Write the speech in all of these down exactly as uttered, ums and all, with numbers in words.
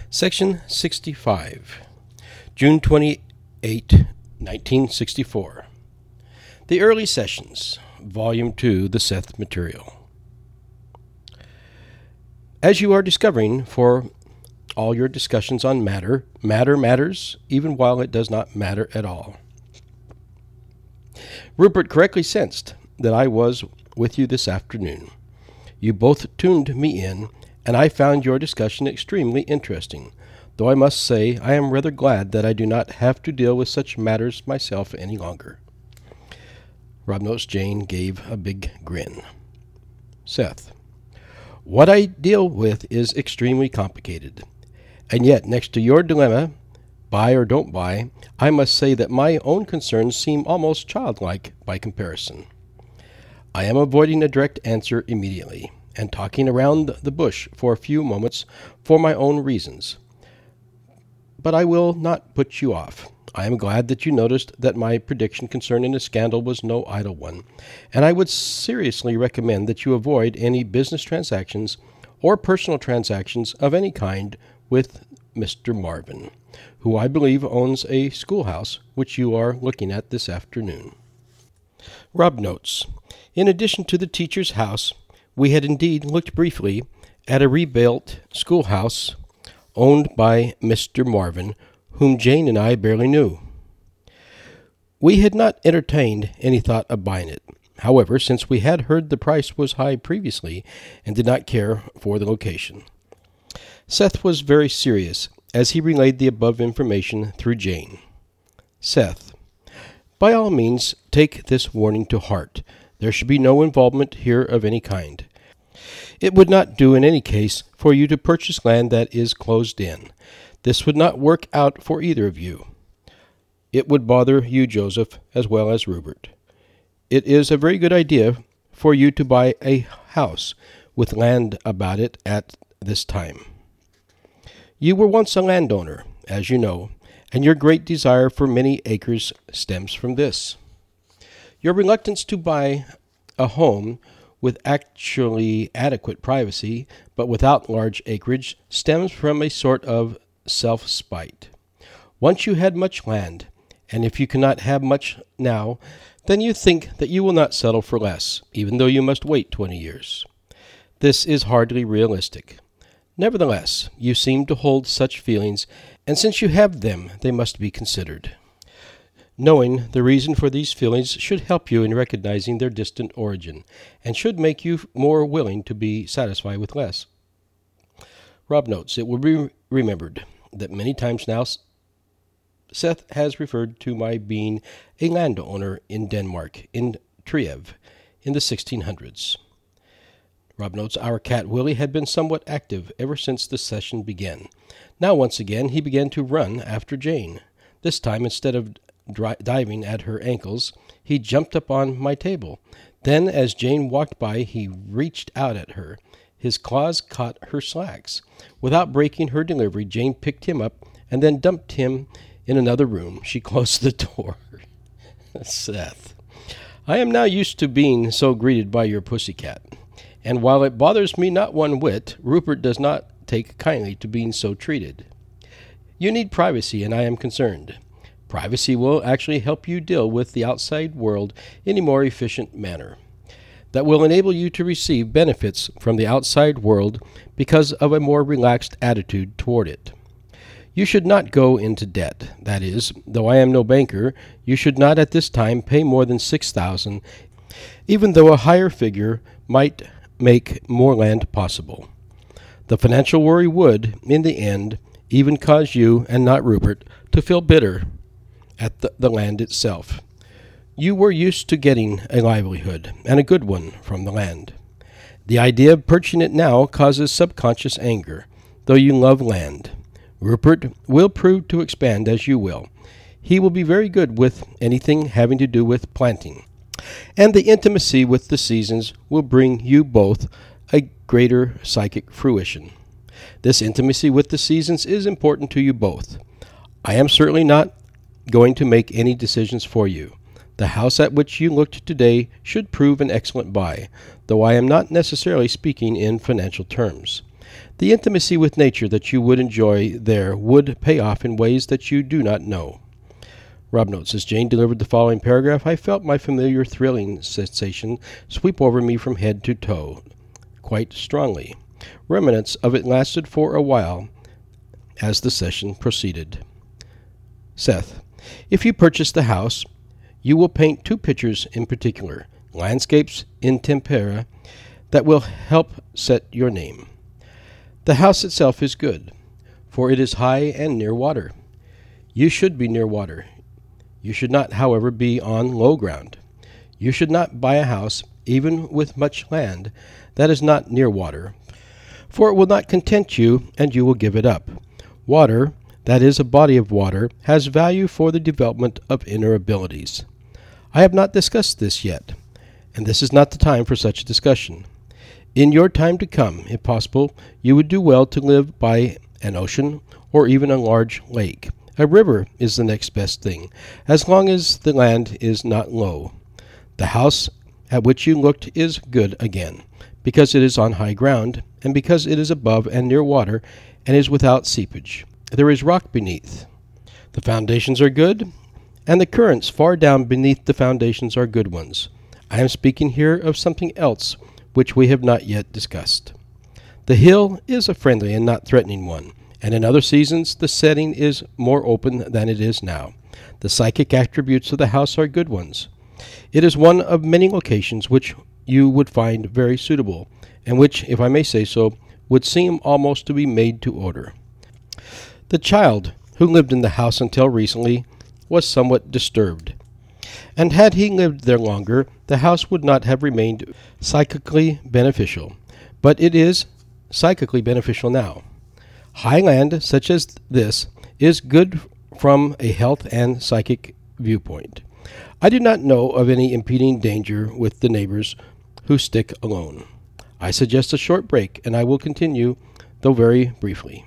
Section sixty-five, June twenty-eighth, nineteen sixty-four. The Early Sessions, Volume two, The Seth Material. As you are discovering for all your discussions on matter, matter matters even while it does not matter at all. Rupert correctly sensed that I was with you this afternoon. You both tuned me in, and I found your discussion extremely interesting, though I must say I am rather glad that I do not have to deal with such matters myself any longer. Rob notes Jane gave a big grin. Seth: What I deal with is extremely complicated, and yet next to your dilemma, buy or don't buy, I must say that my own concerns seem almost childlike by comparison. I am avoiding a direct answer immediately, and talking around the bush for a few moments for my own reasons. But I will not put you off. I am glad that you noticed that my prediction concerning the scandal was no idle one, and I would seriously recommend that you avoid any business transactions or personal transactions of any kind with Mister Marvin, who I believe owns a schoolhouse which you are looking at this afternoon. Rob notes, in addition to the teacher's house, we had indeed looked briefly at a rebuilt schoolhouse owned by Mister Marvin, whom Jane and I barely knew. We had not entertained any thought of buying it, however, since we had heard the price was high previously and did not care for the location. Seth was very serious as he relayed the above information through Jane. Seth: By all means, take this warning to heart. There should be no involvement here of any kind. It would not do in any case for you to purchase land that is closed in. This would not work out for either of you. It would bother you, Joseph, as well as Rupert. It is a very good idea for you to buy a house with land about it at this time. You were once a landowner, as you know, and your great desire for many acres stems from this. Your reluctance to buy a home with actually adequate privacy, but without large acreage, stems from a sort of self-spite. Once you had much land, and if you cannot have much now, then you think that you will not settle for less, even though you must wait twenty years. This is hardly realistic. Nevertheless, you seem to hold such feelings, and since you have them, they must be considered. Knowing the reason for these feelings should help you in recognizing their distant origin, and should make you more willing to be satisfied with less. Rob notes, it will be remembered that many times now Seth has referred to my being a landowner in Denmark, in Triev, in the sixteen hundreds. Rob notes, our cat Willie had been somewhat active ever since the session began. Now once again he began to run after Jane. This time, instead of Dri- diving at her ankles, he jumped up on my table. Then, as Jane walked by, he reached out at her. His claws caught her slacks. Without breaking her delivery, Jane picked him up and then dumped him in another room. She closed the door. Seth: I am now used to being so greeted by your pussycat, and while it bothers me not one whit, Rupert does not take kindly to being so treated. You need privacy, and I am concerned. Privacy will actually help you deal with the outside world in a more efficient manner. That will enable you to receive benefits from the outside world because of a more relaxed attitude toward it. You should not go into debt. That is, though I am no banker, you should not at this time pay more than six thousand dollars, even though a higher figure might make more land possible. The financial worry would, in the end, even cause you, and not Rupert, to feel bitter at the, the land itself. You were used to getting a livelihood, and a good one, from the land. The idea of purchasing it now causes subconscious anger, though you love land. Rupert will prove to expand as you will. He will be very good with anything having to do with planting, and the intimacy with the seasons will bring you both a greater psychic fruition. This intimacy with the seasons is important to you both. I am certainly not going to make any decisions for you. The house at which you looked today should prove an excellent buy, though I am not necessarily speaking in financial terms. The intimacy with nature that you would enjoy there would pay off in ways that you do not know. Rob notes, as Jane delivered the following paragraph, I felt my familiar thrilling sensation sweep over me from head to toe, quite strongly. Remnants of it lasted for a while as the session proceeded. Seth, if you purchase the house, you will paint two pictures in particular, landscapes in tempera, that will help set your name. The house itself is good, for it is high and near water. You should be near water. You should not, however, be on low ground. You should not buy a house, even with much land, that is not near water, for it will not content you, and you will give it up. Water, that is, a body of water, has value for the development of inner abilities. I have not discussed this yet, and this is not the time for such a discussion. In your time to come, if possible, you would do well to live by an ocean or even a large lake. A river is the next best thing, as long as the land is not low. The house at which you looked is good again, because it is on high ground, and because it is above and near water, and is without seepage. There is rock beneath. The foundations are good, and the currents far down beneath the foundations are good ones. I am speaking here of something else which we have not yet discussed. The hill is a friendly and not threatening one, and in other seasons the setting is more open than it is now. The psychic attributes of the house are good ones. It is one of many locations which you would find very suitable, and which, if I may say so, would seem almost to be made to order. The child who lived in the house until recently was somewhat disturbed, and had he lived there longer, the house would not have remained psychically beneficial, but it is psychically beneficial now. High land such as this is good from a health and psychic viewpoint. I do not know of any impending danger with the neighbors who stick alone. I suggest a short break, and I will continue, though very briefly.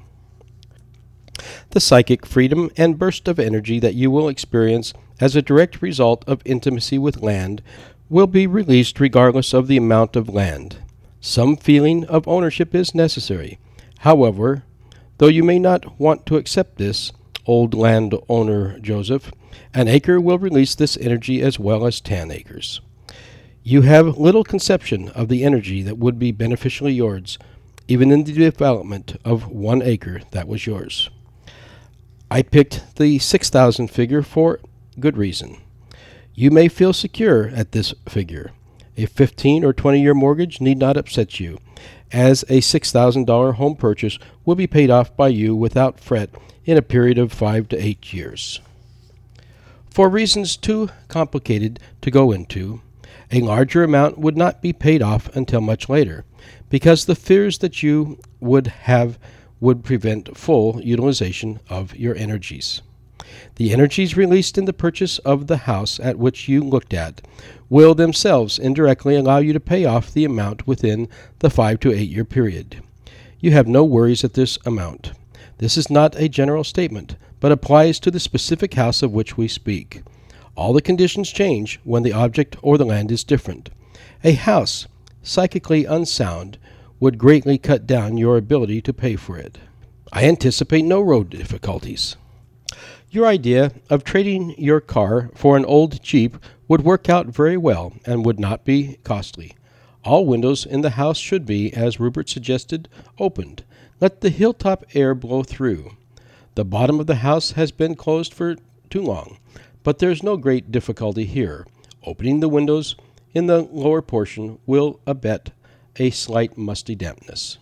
The psychic freedom and burst of energy that you will experience as a direct result of intimacy with land will be released regardless of the amount of land. Some feeling of ownership is necessary. However, though you may not want to accept this, old landowner Joseph, an acre will release this energy as well as ten acres. You have little conception of the energy that would be beneficially yours, even in the development of one acre that was yours. I picked the six thousand figure for good reason. You may feel secure at this figure. A fifteen or twenty year mortgage need not upset you, as a six thousand dollars home purchase will be paid off by you without fret in a period of five to eight years. For reasons too complicated to go into, a larger amount would not be paid off until much later, because the fears that you would have would prevent full utilization of your energies. The energies released in the purchase of the house at which you looked at will themselves indirectly allow you to pay off the amount within the five to eight year period. You have no worries at this amount. This is not a general statement, but applies to the specific house of which we speak. All the conditions change when the object or the land is different. A house, psychically unsound, would greatly cut down your ability to pay for it. I anticipate no road difficulties. Your idea of trading your car for an old Jeep would work out very well and would not be costly. All windows in the house should be, as Rupert suggested, opened. Let the hilltop air blow through. The bottom of the house has been closed for too long, but there is no great difficulty here. Opening the windows in the lower portion will abet a slight musty dampness.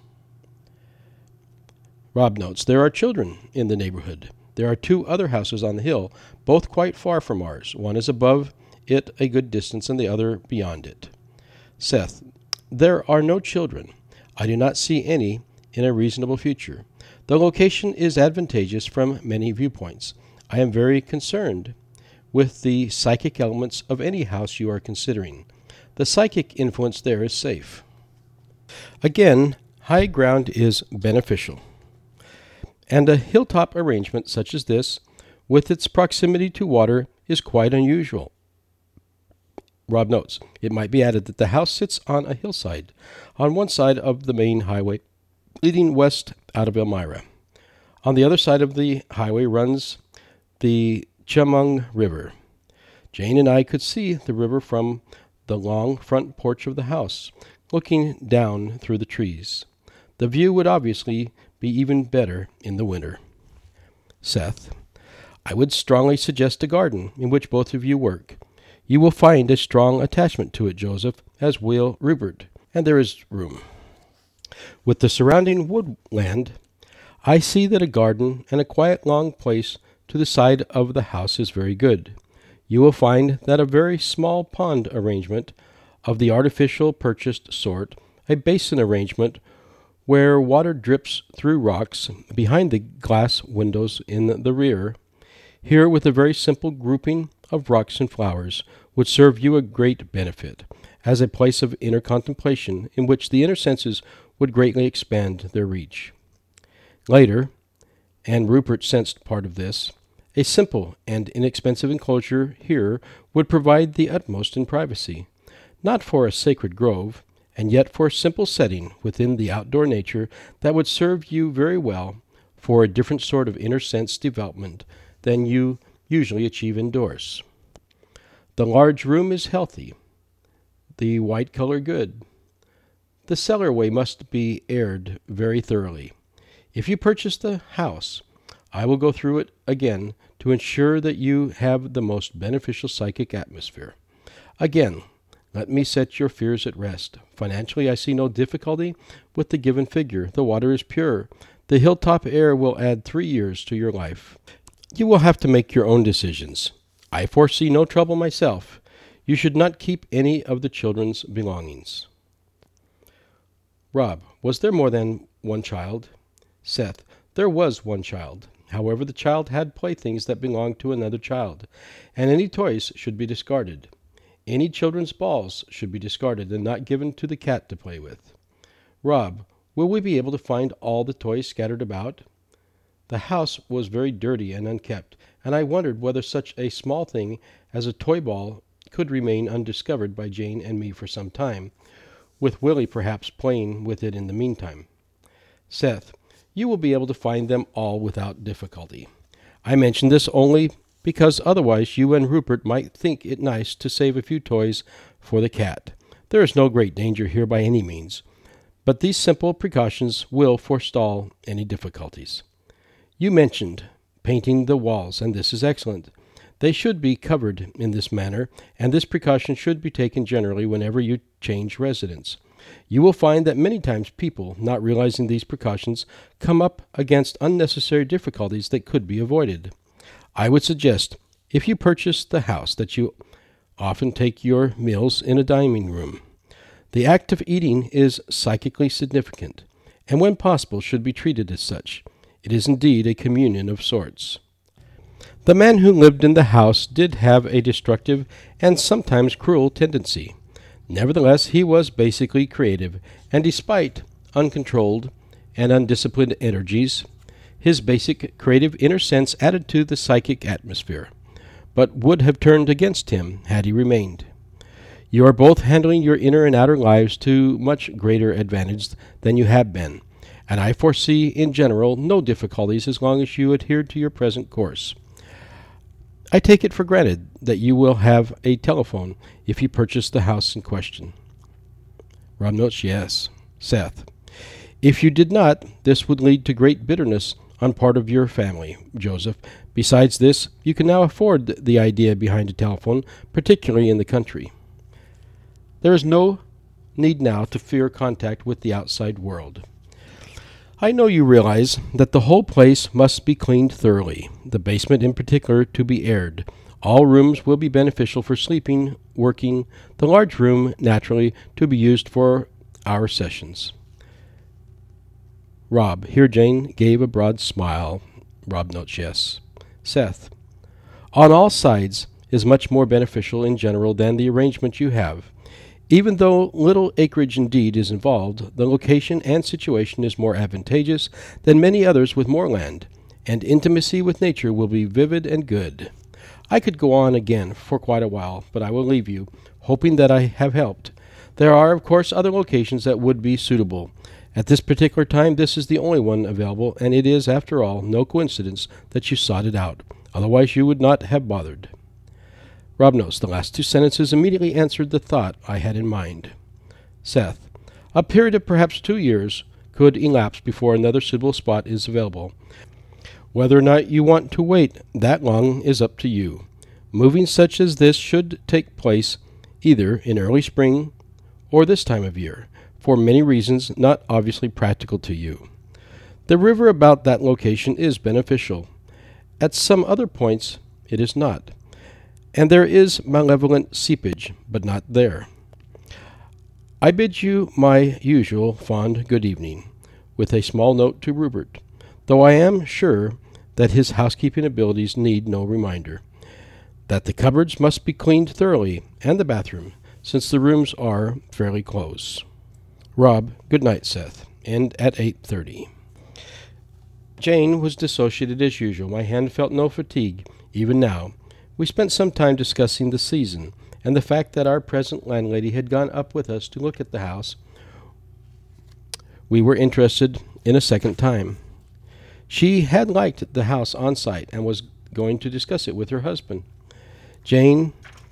Rob notes, there are children in the neighborhood. There are two other houses on the hill, both quite far from ours. One is above it a good distance and the other beyond it. Seth, there are no children. I do not see any in a reasonable future. The location is advantageous from many viewpoints. I am very concerned with the psychic elements of any house you are considering. The psychic influence there is safe. Again, high ground is beneficial, and a hilltop arrangement such as this, with its proximity to water, is quite unusual. Rob notes, it might be added that the house sits on a hillside, on one side of the main highway, leading west out of Elmira. On the other side of the highway runs the Chemung River. Jane and I could see the river from the long front porch of the house, looking down through the trees. The view would obviously be even better in the winter. Seth, I would strongly suggest a garden in which both of you work. You will find a strong attachment to it, Joseph, as will Rupert, and there is room. With the surrounding woodland, I see that a garden and a quiet long place to the side of the house is very good. You will find that a very small pond arrangement of the artificial purchased sort, a basin arrangement where water drips through rocks behind the glass windows in the rear, here with a very simple grouping of rocks and flowers, would serve you a great benefit, as a place of inner contemplation in which the inner senses would greatly expand their reach. Later, and Rupert sensed part of this, a simple and inexpensive enclosure here would provide the utmost in privacy, not for a sacred grove, and yet for a simple setting within the outdoor nature that would serve you very well for a different sort of inner sense development than you usually achieve indoors. The large room is healthy, the white color good. The cellarway must be aired very thoroughly. If you purchase the house, I will go through it again to ensure that you have the most beneficial psychic atmosphere. Again, let me set your fears at rest. Financially, I see no difficulty with the given figure. The water is pure. The hilltop air will add three years to your life. You will have to make your own decisions. I foresee no trouble myself. You should not keep any of the children's belongings. Rob, was there more than one child? Seth, there was one child. However, the child had playthings that belonged to another child, and any toys should be discarded. Any children's balls should be discarded and not given to the cat to play with. Rob, will we be able to find all the toys scattered about? The house was very dirty and unkept, and I wondered whether such a small thing as a toy ball could remain undiscovered by Jane and me for some time, with Willie perhaps playing with it in the meantime. Seth, you will be able to find them all without difficulty. I mention this only because otherwise you and Rupert might think it nice to save a few toys for the cat. There is no great danger here by any means, but these simple precautions will forestall any difficulties. You mentioned painting the walls, and this is excellent. They should be covered in this manner, and this precaution should be taken generally whenever you change residence. You will find that many times people, not realizing these precautions, come up against unnecessary difficulties that could be avoided. I would suggest, if you purchase the house, that you often take your meals in a dining room. The act of eating is psychically significant, and when possible should be treated as such. It is indeed a communion of sorts. The man who lived in the house did have a destructive and sometimes cruel tendency. Nevertheless, he was basically creative, and despite uncontrolled and undisciplined energies, his basic creative inner sense added to the psychic atmosphere, but would have turned against him had he remained. You are both handling your inner and outer lives to much greater advantage than you have been, and I foresee in general no difficulties as long as you adhere to your present course. I take it for granted that you will have a telephone if you purchase the house in question. Rob notes, yes. Seth, if you did not, this would lead to great bitterness on part of your family, Joseph. Besides this, you can now afford the idea behind a telephone, particularly in the country. There is no need now to fear contact with the outside world. I know you realize that the whole place must be cleaned thoroughly, the basement in particular to be aired. All rooms will be beneficial for sleeping, working, the large room, naturally, to be used for our sessions. Rob, here Jane gave a broad smile. Rob notes yes. Seth, on all sides is much more beneficial in general than the arrangement you have. Even though little acreage indeed is involved, the location and situation is more advantageous than many others with more land, and intimacy with nature will be vivid and good. I could go on again for quite a while, but I will leave you, hoping that I have helped. There are, of course, other locations that would be suitable, At this particular time, this is the only one available, and it is, after all, no coincidence that you sought it out. Otherwise, you would not have bothered. Rob notes the last two sentences immediately answered the thought I had in mind. Seth, a period of perhaps two years could elapse before another suitable spot is available. Whether or not you want to wait that long is up to you. Moving such as this should take place either in early spring or this time of year, for many reasons not obviously practical to you. The river about that location is beneficial. At some other points it is not. And there is malevolent seepage, but not there. I bid you my usual fond good evening, with a small note to Rupert, though I am sure that his housekeeping abilities need no reminder, that the cupboards must be cleaned thoroughly, and the bathroom, since the rooms are fairly close. Rob, good night, Seth. End at eight thirty. Jane was dissociated as usual. My hand felt no fatigue, even now. We spent some time discussing the season, and the fact that our present landlady had gone up with us to look at the house we were interested in a second time. She had liked the house on site and was going to discuss it with her husband. Jane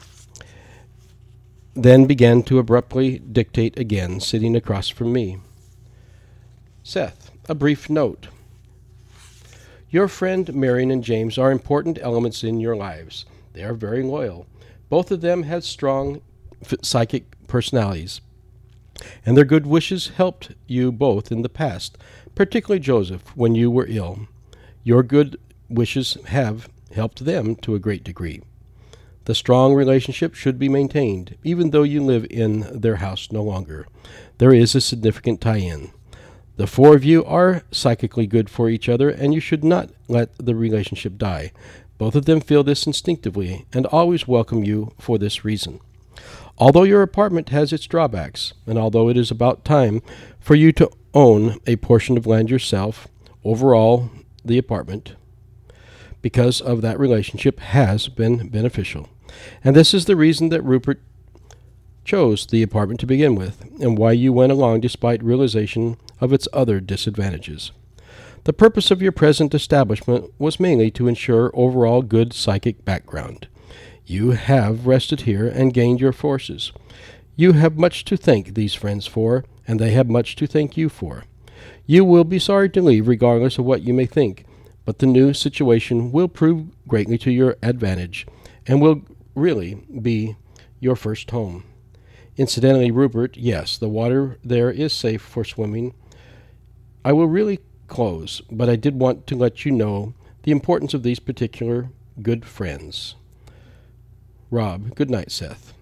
then began to abruptly dictate again, sitting across from me. Seth, a brief note. Your friend Marion and James are important elements in your lives. They are very loyal. Both of them have strong f- psychic personalities, and their good wishes helped you both in the past, particularly Joseph, when you were ill. Your good wishes have helped them to a great degree. The strong relationship should be maintained, even though you live in their house no longer. There is a significant tie-in. The four of you are psychically good for each other, and you should not let the relationship die. Both of them feel this instinctively, and always welcome you for this reason. Although your apartment has its drawbacks, and although it is about time for you to own a portion of land yourself, overall, the apartment, because of that relationship, has been beneficial. And this is the reason that Rupert chose the apartment to begin with, and why you went along despite realization of its other disadvantages. The purpose of your present establishment was mainly to ensure overall good psychic background. You have rested here and gained your forces. You have much to thank these friends for, and they have much to thank you for. You will be sorry to leave, regardless of what you may think, but the new situation will prove greatly to your advantage, and will really be your first home. Incidentally, Rupert, yes, the water there is safe for swimming. I will really close, but I did want to let you know the importance of these particular good friends. Rob, good night, Seth.